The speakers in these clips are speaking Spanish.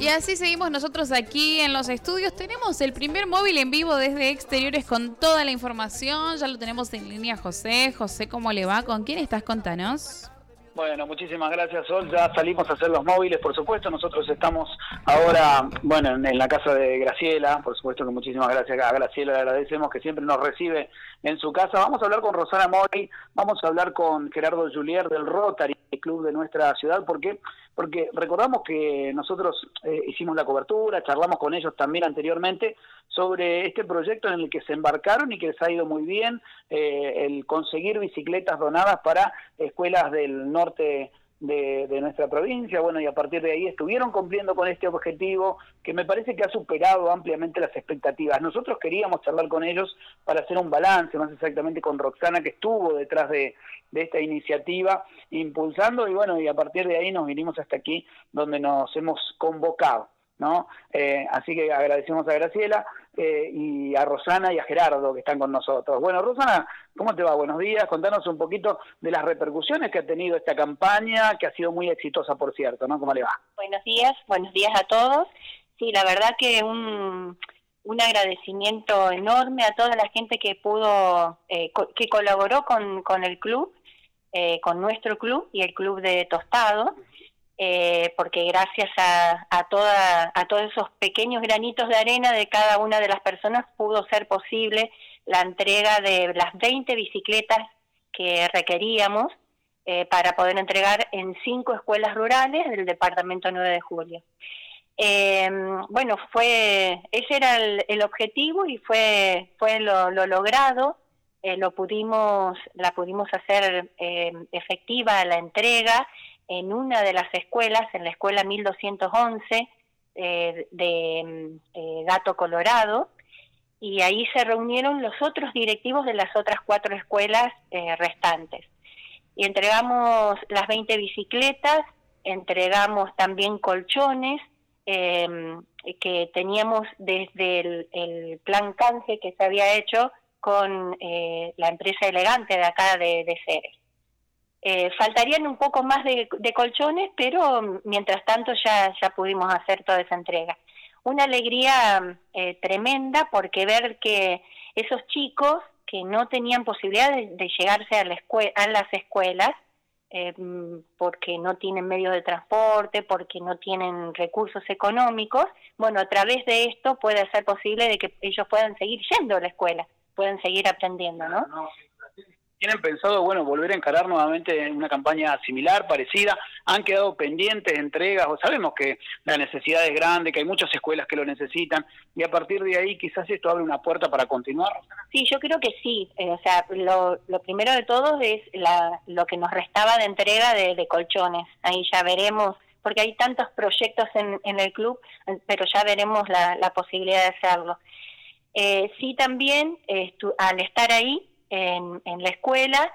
Y así seguimos nosotros aquí en los estudios. Tenemos el primer móvil en vivo desde exteriores con toda la información. Ya lo tenemos en línea, José. José, ¿cómo le va? ¿Con quién estás? Contanos. Bueno, muchísimas gracias, Sol. Ya salimos a hacer los móviles, por supuesto. Nosotros estamos ahora, bueno, en la casa de Graciela. Por supuesto que muchísimas gracias a Graciela. Le agradecemos que siempre nos recibe en su casa. Vamos a hablar con Rosana Mori, vamos a hablar con Gerardo Julier del Rotary, el club de nuestra ciudad. ¿Por qué? Porque recordamos que nosotros hicimos la cobertura, charlamos con ellos también anteriormente sobre este proyecto en el que se embarcaron y que les ha ido muy bien, el conseguir bicicletas donadas para escuelas del norte de nuestra provincia. Bueno, y a partir de ahí estuvieron cumpliendo con este objetivo que me parece que ha superado ampliamente las expectativas. Nosotros queríamos charlar con ellos para hacer un balance, más exactamente con Roxana, que estuvo detrás de esta iniciativa, impulsando, y bueno, y a partir de ahí nos vinimos hasta aquí, donde nos hemos convocado, ¿no? Así que agradecemos a Graciela y a Rosana y a Gerardo que están con nosotros. Bueno, Rosana, ¿cómo te va? Buenos días. Contanos un poquito de las repercusiones que ha tenido esta campaña, que ha sido muy exitosa, por cierto, ¿no? ¿Cómo le va? Buenos días a todos. Sí, la verdad que un agradecimiento enorme a toda la gente que pudo, que colaboró con el club, con nuestro club y el club de Tostado. Porque gracias a todos esos pequeños granitos de arena de cada una de las personas pudo ser posible la entrega de las 20 bicicletas que requeríamos para poder entregar en 5 escuelas rurales del departamento 9 de Julio. Bueno, ese era el objetivo y fue lo logrado. La pudimos hacer efectiva la entrega en una de las escuelas, en la escuela 1211 de Gato Colorado, y ahí se reunieron los otros directivos de las otras 4 escuelas restantes. Y entregamos las 20 bicicletas, entregamos también colchones, que teníamos desde el plan canje que se había hecho con la empresa Elegante de acá de Ceres. Faltarían un poco más de colchones, pero mientras tanto ya pudimos hacer toda esa entrega. Una alegría tremenda, porque ver que esos chicos que no tenían posibilidad de llegarse a las escuelas, porque no tienen medios de transporte, porque no tienen recursos económicos, bueno, a través de esto puede ser posible de que ellos puedan seguir yendo a la escuela, puedan seguir aprendiendo, ¿no? ¿Tienen pensado, bueno, volver a encarar nuevamente una campaña similar, parecida? ¿Han quedado pendientes entregas? O sabemos que la necesidad es grande, que hay muchas escuelas que lo necesitan, y a partir de ahí quizás esto abre una puerta para continuar. Sí, yo creo que sí. O sea, lo primero de todo es lo que nos restaba de entrega de colchones. Ahí ya veremos, porque hay tantos proyectos en el club, pero ya veremos la posibilidad de hacerlo. Sí, también, al estar ahí, en la escuela,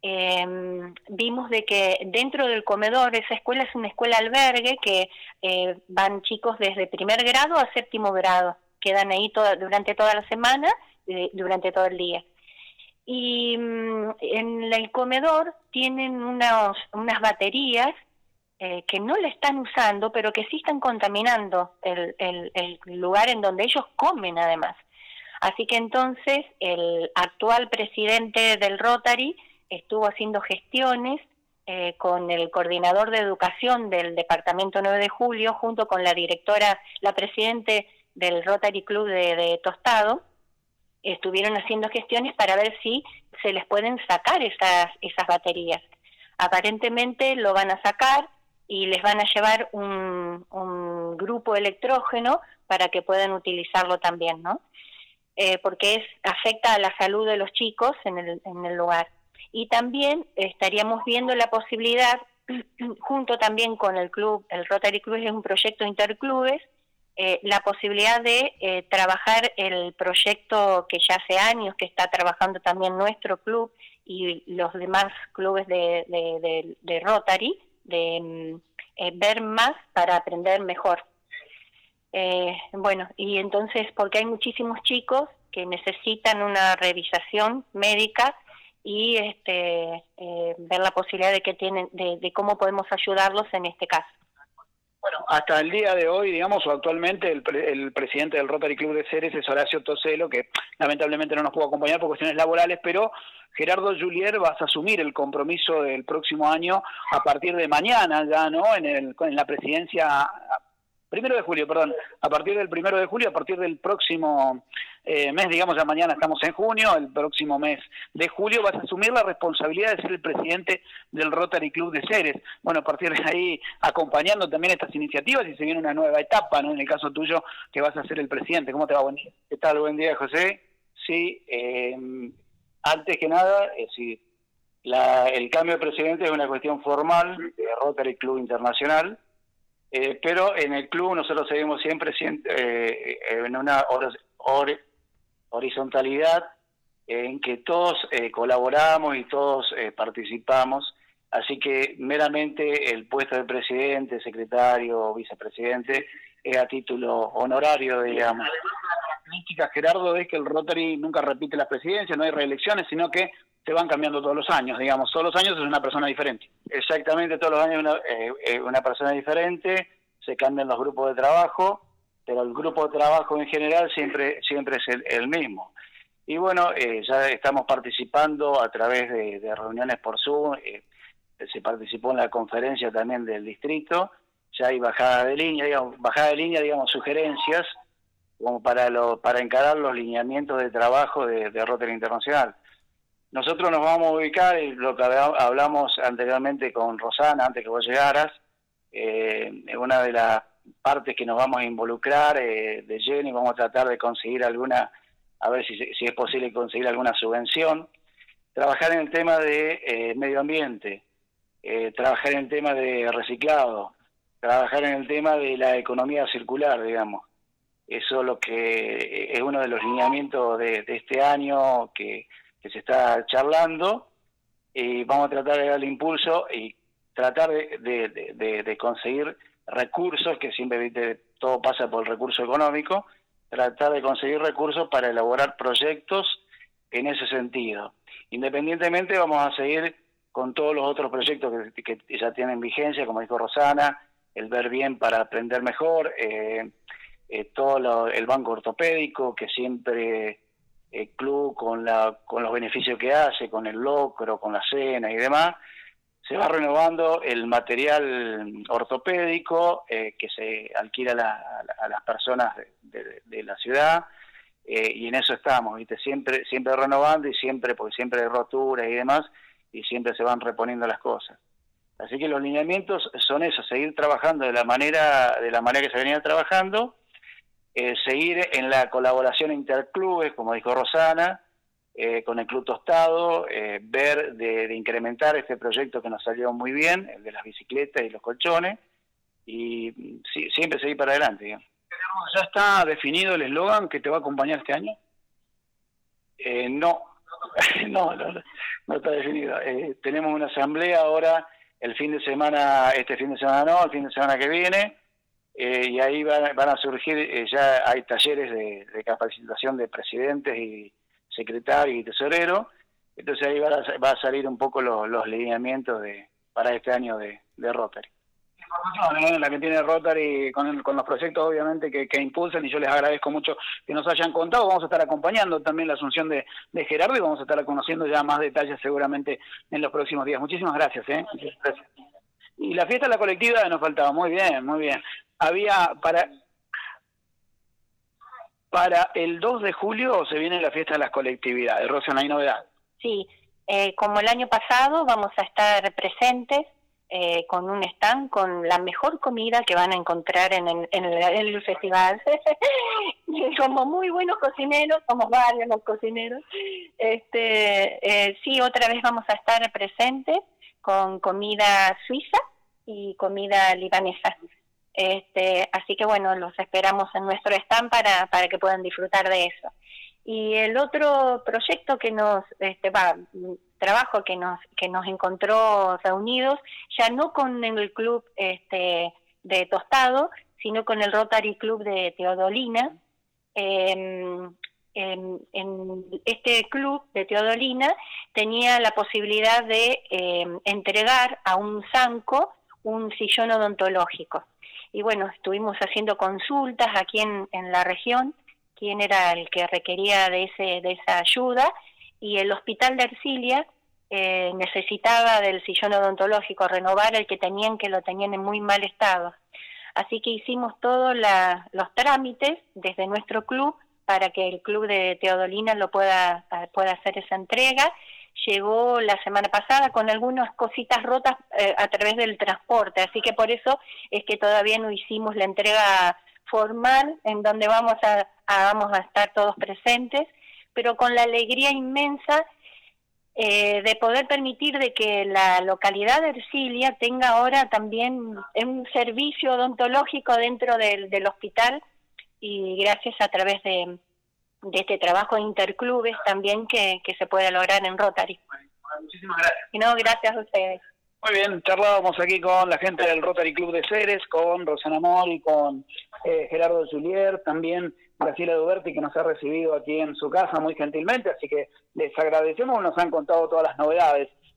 vimos de que dentro del comedor, esa escuela es una escuela albergue que van chicos desde primer grado a 7º grado, quedan ahí durante toda la semana, durante todo el día. Y en el comedor tienen unas baterías que no le están usando, pero que sí están contaminando el lugar en donde ellos comen, además. Así que entonces el actual presidente del Rotary estuvo haciendo gestiones con el coordinador de educación del departamento 9 de Julio, junto con la directora, la presidente del Rotary Club de Tostado. Estuvieron haciendo gestiones para ver si se les pueden sacar esas baterías. Aparentemente lo van a sacar y les van a llevar un grupo electrógeno para que puedan utilizarlo también, ¿no? Porque afecta a la salud de los chicos en el lugar. Y también estaríamos viendo la posibilidad, junto también con el club, el Rotary Club es un proyecto interclubes, la posibilidad de trabajar el proyecto que ya hace años que está trabajando también nuestro club y los demás clubes de Rotary, de ver más para aprender mejor. Bueno, y entonces, porque hay muchísimos chicos que necesitan una revisación médica y ver la posibilidad de cómo podemos ayudarlos en este caso. Bueno, hasta el día de hoy, digamos, o actualmente el presidente del Rotary Club de Ceres es Horacio Toselo, que lamentablemente no nos pudo acompañar por cuestiones laborales, pero Gerardo Julier vas a asumir el compromiso del próximo año a partir de mañana ya, ¿no? En la presidencia, 1 de julio, perdón, a partir del 1 de julio, a partir del próximo mes, digamos, ya mañana estamos en junio, el próximo mes de julio vas a asumir la responsabilidad de ser el presidente del Rotary Club de Ceres. Bueno, a partir de ahí, acompañando también estas iniciativas y se viene una nueva etapa, ¿no? En el caso tuyo, que vas a ser el presidente. ¿Cómo te va? Buen día. ¿Qué tal? Buen día, José. Sí, antes que nada, sí, el cambio de presidente es una cuestión formal de Rotary Club Internacional, pero en el club nosotros seguimos siempre en una horizontalidad en que todos colaboramos y todos participamos, así que meramente el puesto de presidente, secretario o vicepresidente es a título honorario, digamos. La característica, Gerardo, es que el Rotary nunca repite las presidencias, no hay reelecciones, sino que se van cambiando todos los años, digamos, todos los años es una persona diferente. Exactamente, todos los años una persona diferente, se cambian los grupos de trabajo, pero el grupo de trabajo en general siempre es el mismo. Y bueno, ya estamos participando a través de reuniones por Zoom, se participó en la conferencia también del distrito, ya hay bajada de línea, digamos, sugerencias, como para encarar los lineamientos de trabajo de Rotary Internacional. Nosotros nos vamos a ubicar, lo que hablamos anteriormente con Rosana, antes que vos llegaras, una de las partes que nos vamos a involucrar de lleno y vamos a tratar de conseguir a ver si es posible conseguir alguna subvención, trabajar en el tema de medio ambiente, trabajar en el tema de reciclado, trabajar en el tema de la economía circular, digamos. Eso es lo que es uno de los lineamientos de este año que se está charlando, y vamos a tratar de darle impulso y tratar de conseguir recursos, que siempre todo pasa por el recurso económico, tratar de conseguir recursos para elaborar proyectos en ese sentido. Independientemente vamos a seguir con todos los otros proyectos que ya tienen vigencia, como dijo Rosana, el Ver Bien para aprender mejor, el banco ortopédico, que siempre el club con los beneficios que hace, con el locro, con la cena y demás, se va renovando el material ortopédico que se alquila a las personas de la ciudad, y en eso estamos, ¿viste? Siempre renovando, y porque siempre hay roturas y demás, y siempre se van reponiendo las cosas. Así que los lineamientos son esos: seguir trabajando de la manera que se venía trabajando, seguir en la colaboración interclubes, como dijo Rosana, con el Club Tostado, ver de incrementar este proyecto que nos salió muy bien, el de las bicicletas y los colchones, y siempre seguir para adelante, digamos. ¿Ya está definido el eslogan que te va a acompañar este año? No está definido. Tenemos una asamblea ahora el fin de semana que viene, y ahí van a surgir, ya hay talleres de capacitación de presidentes y secretarios y tesoreros, entonces ahí va a salir un poco los lineamientos para este año de Rotary. La que tiene Rotary con los proyectos obviamente que impulsan, y yo les agradezco mucho que nos hayan contado. Vamos a estar acompañando también la asunción de Gerardo, y vamos a estar conociendo ya más detalles seguramente en los próximos días. Muchísimas gracias. Muchas gracias. Y la fiesta de la colectiva nos faltaba. Muy bien. Había para el 2 de julio se viene la fiesta de las colectividades. Rosana, ¿hay novedad? Sí, como el año pasado vamos a estar presentes con un stand con la mejor comida que van a encontrar en el festival. Somos muy buenos cocineros, somos varios los cocineros. Sí, otra vez vamos a estar presentes con comida suiza y comida libanesa. Así que bueno, los esperamos en nuestro stand para que puedan disfrutar de eso. Y el otro proyecto trabajo que nos encontró reunidos, ya no con el club de Tostado, sino con el Rotary Club de Teodolina. En este club de Teodolina tenía la posibilidad de entregar a un SANCO un sillón odontológico. y bueno, estuvimos haciendo consultas aquí en la región, quién era el que requería de esa ayuda, y el hospital de Ercilia necesitaba del sillón odontológico, renovar el que tenían, que lo tenían en muy mal estado. Así que hicimos todos los trámites desde nuestro club para que el club de Teodolina lo pueda hacer esa entrega. Llegó la semana pasada con algunas cositas rotas a través del transporte, así que por eso es que todavía no hicimos la entrega formal en donde vamos a estar todos presentes, pero con la alegría inmensa de poder permitir de que la localidad de Ercilia tenga ahora también un servicio odontológico dentro del hospital, y gracias a través de este trabajo de interclubes también que se puede lograr en Rotary. Bueno, muchísimas gracias. Y no, gracias a ustedes. Muy bien, charlábamos aquí con la gente del Rotary Club de Ceres, con Rosana Mori, con Gerardo Julier, también Graciela Duberti, que nos ha recibido aquí en su casa muy gentilmente, así que les agradecemos, nos han contado todas las novedades.